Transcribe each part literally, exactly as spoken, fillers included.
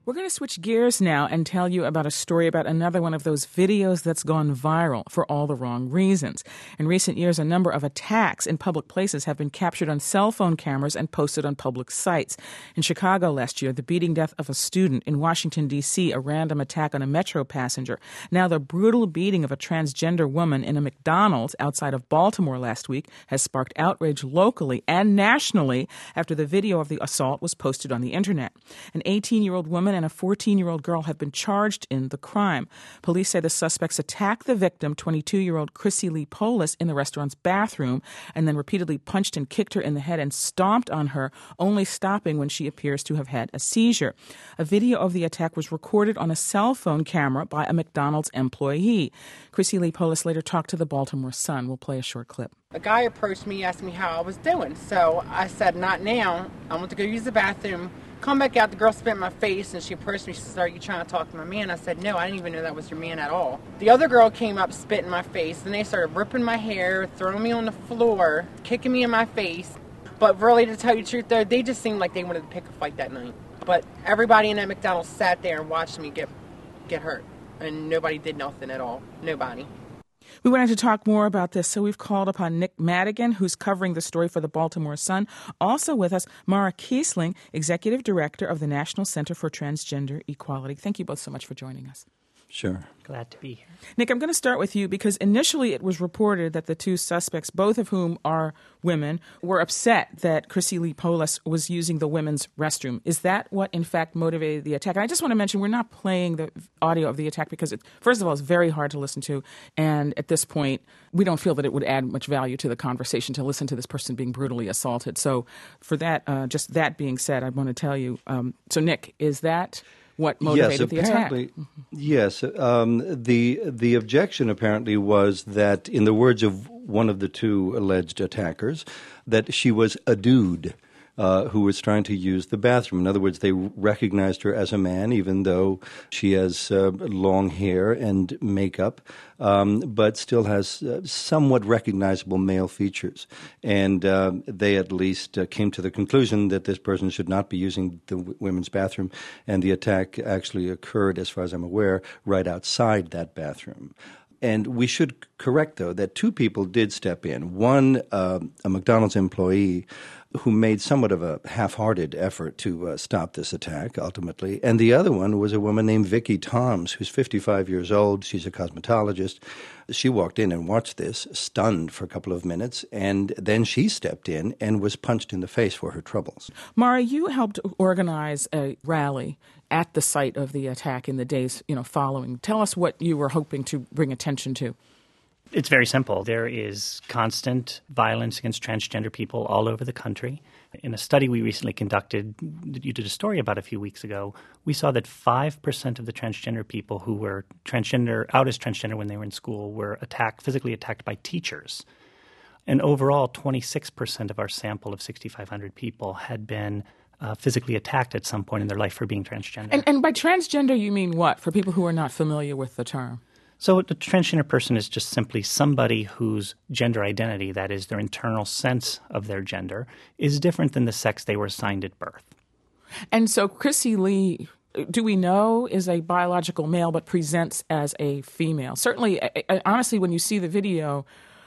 We're going to switch gears now and tell you about a story about another one of those videos that's gone viral for all the wrong reasons. In recent years, a number of attacks in public places have been captured on cell phone cameras and posted on public sites. In Chicago last year, the beating death of a student. In Washington, D C, a random attack on a metro passenger. Now the brutal beating of a transgender woman in a McDonald's outside of Baltimore last week has sparked outrage locally and nationally after the video of the assault was posted on the internet. An eighteen-year-old woman and a fourteen-year-old girl have been charged in the crime. Police say the suspects attacked the victim, twenty-two-year-old Chrissy Lee Polis, in the restaurant's bathroom and then repeatedly punched and kicked her in the head and stomped on her, only stopping when she appears to have had a seizure. A video of the attack was recorded on a cell phone camera by a McDonald's employee. Chrissy Lee Polis later talked to the Baltimore Sun. We'll play a short clip. A guy approached me, asked me how I was doing. So I said, not now. I want to go use the bathroom. Come back out. The girl spit in my face, and she approached me. She said, are you trying to talk to my man? I said, no, I didn't even know that was your man at all. The other girl came up, spit in my face, and they started ripping my hair, throwing me on the floor, kicking me in my face. But really, to tell you the truth, though, they just seemed like they wanted to pick a fight that night. But everybody in that McDonald's sat there and watched me get get hurt, and nobody did nothing at all. Nobody. We wanted to talk more about this, so we've called upon Nick Madigan, who's covering the story for the Baltimore Sun. Also with us, Mara Kiesling, Executive Director of the National Center for Transgender Equality. Thank you both so much for joining us. Sure. Glad to be here. Nick, I'm going to start with you because initially it was reported that the two suspects, both of whom are women, were upset that Chrissy Lee Polis was using the women's restroom. Is that what, in fact, motivated the attack? And I just want to mention we're not playing the audio of the attack because, it, first of all, it's very hard to listen to. And at this point, we don't feel that it would add much value to the conversation to listen to this person being brutally assaulted. So for that, uh, just that being said, I want to tell you, um, so Nick, is that what motivated yes, the attack? Yes. Um, the the objection apparently was that, in the words of one of the two alleged attackers, that she was a dude uh, who was trying to use the bathroom. In other words, they recognized her as a man, even though she has uh, long hair and makeup, um, but still has uh, somewhat recognizable male features. And uh, they at least uh, came to the conclusion that this person should not be using the w- women's bathroom. And the attack actually occurred, as far as I'm aware, right outside that bathroom. And we should correct, though, that two people did step in. One, uh, a McDonald's employee who made somewhat of a half-hearted effort to uh, stop this attack, ultimately. And the other one was a woman named Vicky Toms, who's fifty-five years old. She's a cosmetologist. She walked in and watched this, stunned for a couple of minutes, and then she stepped in and was punched in the face for her troubles. Mara, you helped organize a rally at the site of the attack in the days, you know, following. Tell us what you were hoping to bring attention to. It's very simple. There is constant violence against transgender people all over the country. In a study we recently conducted, that you did a story about a few weeks ago, we saw that five percent of the transgender people who were transgender, out as transgender when they were in school, were attacked, physically attacked by teachers. And overall, twenty-six percent of our sample of six thousand five hundred people had been uh, physically attacked at some point in their life for being transgender. And, and by transgender, you mean what, for people who are not familiar with the term? So a transgender person is just simply somebody whose gender identity, that is their internal sense of their gender, is different than the sex they were assigned at birth. And so Chrissy Lee, do we know, is a biological male but presents as a female? Certainly, I, I, honestly, when you see the video,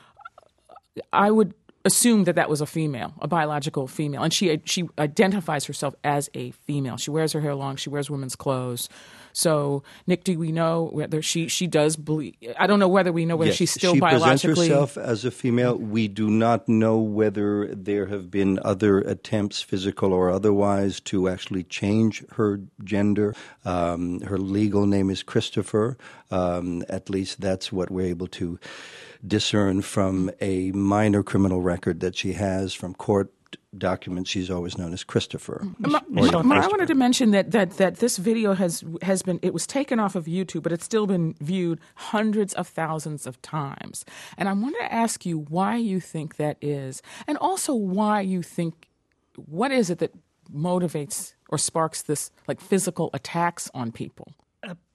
I would assume that that was a female, a biological female. And she she identifies herself as a female. She wears her hair long. She wears women's clothes. So, Nick, do we know whether she, she does believe – I don't know whether we know whether yes, she's still she biologically – she presents herself as a female. We do not know whether there have been other attempts, physical or otherwise, to actually change her gender. Um, her legal name is Christopher. Um, at least that's what we're able to discern from a minor criminal record that she has from court documents. She's always known as Christopher. Ma- Ma- Ma- I wanted to mention that, that that this video has has been, it was taken off of YouTube, but it's still been viewed hundreds of thousands of times. And I wanted to ask you why you think that is, and also why you think, what is it that motivates or sparks this, like, physical attacks on people? Uh,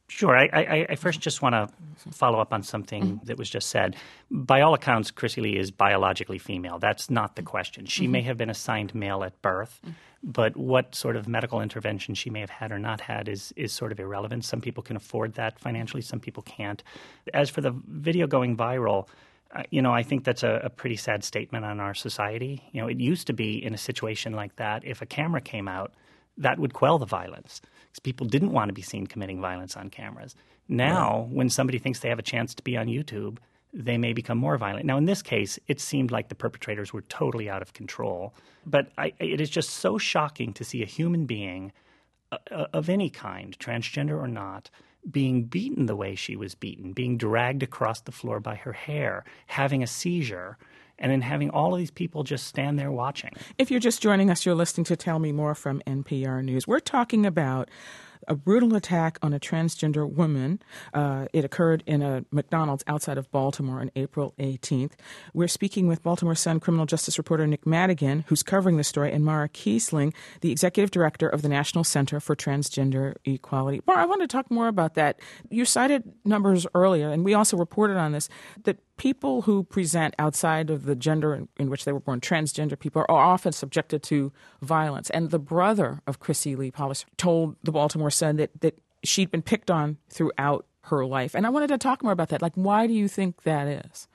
Sure. I, I, I first just want to follow up on something mm-hmm. that was just said. By all accounts, Chrissy Lee is biologically female. That's not the question. She mm-hmm. may have been assigned male at birth, mm-hmm. but what sort of medical intervention she may have had or not had is, is sort of irrelevant. Some people can afford that financially. Some people can't. As for the video going viral, uh, you know, I think that's a, a pretty sad statement on our society. You know, it used to be in a situation like that, if a camera came out, that would quell the violence. Because people didn't want to be seen committing violence on cameras. Now, right. when somebody thinks they have a chance to be on YouTube, they may become more violent. Now, in this case, it seemed like the perpetrators were totally out of control. But I, it is just so shocking to see a human being uh, of any kind, transgender or not, being beaten the way she was beaten, being dragged across the floor by her hair, having a seizure, and then having all of these people just stand there watching. If you're just joining us, you're listening to Tell Me More from N P R News. We're talking about a brutal attack on a transgender woman. Uh, it occurred in a McDonald's outside of Baltimore on April eighteenth. We're speaking with Baltimore Sun criminal justice reporter Nick Madigan, who's covering the story, and Mara Kiesling, the executive director of the National Center for Transgender Equality. Mara, I want to talk more about that. You cited numbers earlier, and we also reported on this, that people who present outside of the gender in, in which they were born, transgender people, are often subjected to violence. And the brother of Chrissy Lee Pollis told the Baltimore Sun that, that she'd been picked on throughout her life. And I wanted to talk more about that. Like, why do you think that is?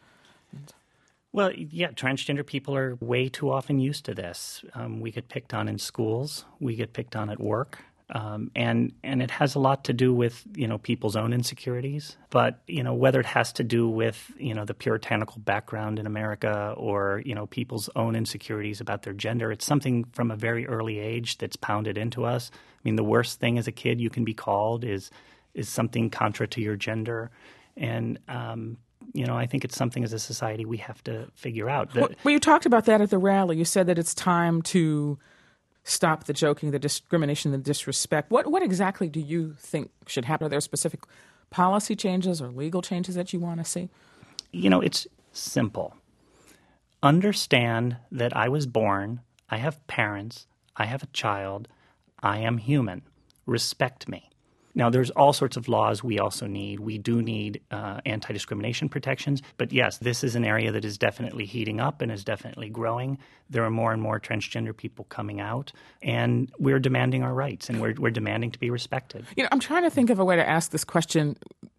Well, yeah, transgender people are way too often used to this. Um, we get picked on in schools. We get picked on at work. Um, and and it has a lot to do with, you know, people's own insecurities. But, you know, whether it has to do with, you know, the puritanical background in America or, you know, people's own insecurities about their gender, it's something from a very early age that's pounded into us. I mean, the worst thing as a kid you can be called is is something contra to your gender. And, um, you know, I think it's something as a society we have to figure out. Well, well, you talked about that at the rally. You said that it's time to stop the joking, the discrimination, the disrespect. What what exactly do you think should happen? Are there specific policy changes or legal changes that you want to see? You know, it's simple. Understand that I was born, I have parents, I have a child, I am human. Respect me. Now, there's all sorts of laws we also need. We do need uh, anti-discrimination protections. But yes, this is an area that is definitely heating up and is definitely growing. There are more and more transgender people coming out, and we're demanding our rights, and we're, we're demanding to be respected. You know, I'm trying to think of a way to ask this question.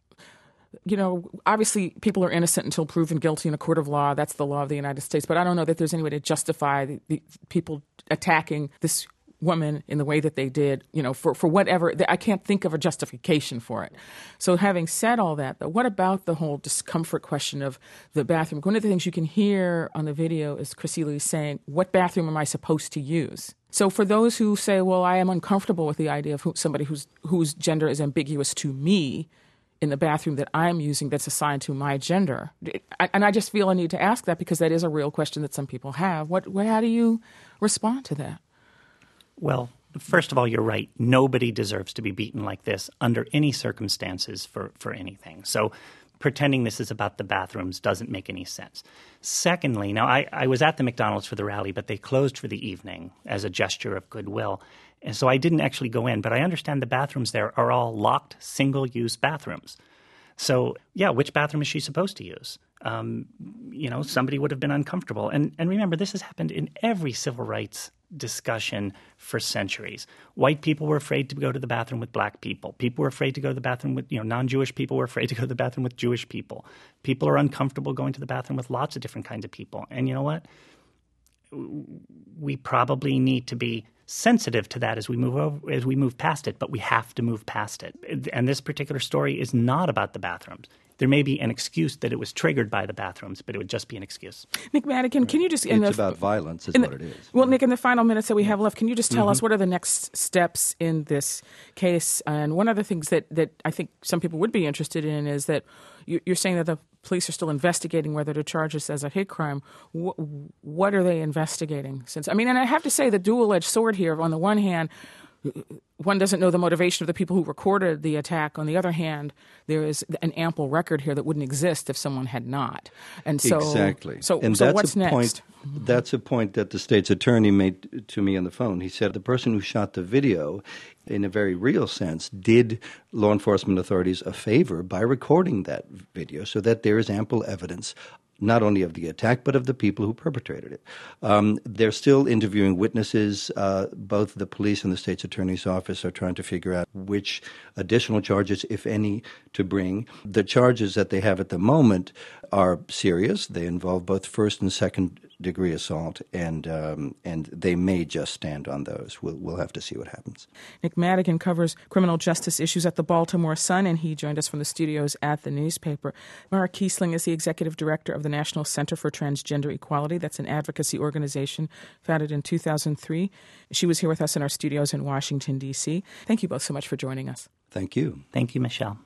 You know, obviously people are innocent until proven guilty in a court of law. That's the law of the United States. But I don't know that there's any way to justify the, the people attacking this woman in the way that they did, you know, for, for whatever. I can't think of a justification for it. So having said all that, though, what about the whole discomfort question of the bathroom? One of the things you can hear on the video is Chrissy Lee saying, what bathroom am I supposed to use? So for those who say, well, I am uncomfortable with the idea of who, somebody whose whose gender is ambiguous to me in the bathroom that I'm using that's assigned to my gender. And I just feel a need to ask that because that is a real question that some people have. What, what how do you respond to that? Well, first of all, you're right. Nobody deserves to be beaten like this under any circumstances for, for anything. So pretending this is about the bathrooms doesn't make any sense. Secondly, now I, I was at the McDonald's for the rally, but they closed for the evening as a gesture of goodwill. And so I didn't actually go in, but I understand the bathrooms there are all locked single-use bathrooms. So, yeah, which bathroom is she supposed to use? Um, you know, somebody would have been uncomfortable. And, and remember, this has happened in every civil rights discussion for centuries. White people were afraid to go to the bathroom with black people. People were afraid to go to the bathroom with, you know, non-Jewish people were afraid to go to the bathroom with Jewish people. People are uncomfortable going to the bathroom with lots of different kinds of people. And you know what? We probably need to be sensitive to that as we move over, as we move past it, but we have to move past it. And this particular story is not about the bathrooms. There may be an excuse that it was triggered by the bathrooms, but it would just be an excuse. Nick Madigan, can you just... It's the, about violence is the, what it is. Well, Nick, in the final minutes that we have left, can you just tell mm-hmm. us what are the next steps in this case? And one of the things that, that I think some people would be interested in is that you're saying that the police are still investigating whether to charge this as a hate crime. What, what are they investigating? Since I mean, and I have to say the dual-edged sword here. On the one hand, one doesn't know the motivation of the people who recorded the attack. On the other hand, there is an ample record here that wouldn't exist if someone had not. And so, exactly. So, and so that's what's a next? Point, that's a point that the state's attorney made to me on the phone. He said the person who shot the video, in a very real sense, did law enforcement authorities a favor by recording that video so that there is ample evidence not only of the attack, but of the people who perpetrated it. Um, they're still interviewing witnesses. Uh, both the police and the state's attorney's office are trying to figure out which additional charges, if any, to bring. The charges that they have at the moment are serious. They involve both first and second degree assault, and um, and they may just stand on those. We'll, we'll have to see what happens. Nick Madigan covers criminal justice issues at the Baltimore Sun, and he joined us from the studios at the newspaper. Mara Kiesling is the executive director of the National Center for Transgender Equality. That's an advocacy organization founded in two thousand three. She was here with us in our studios in Washington, D C. Thank you both so much for joining us. Thank you. Thank you, Michelle.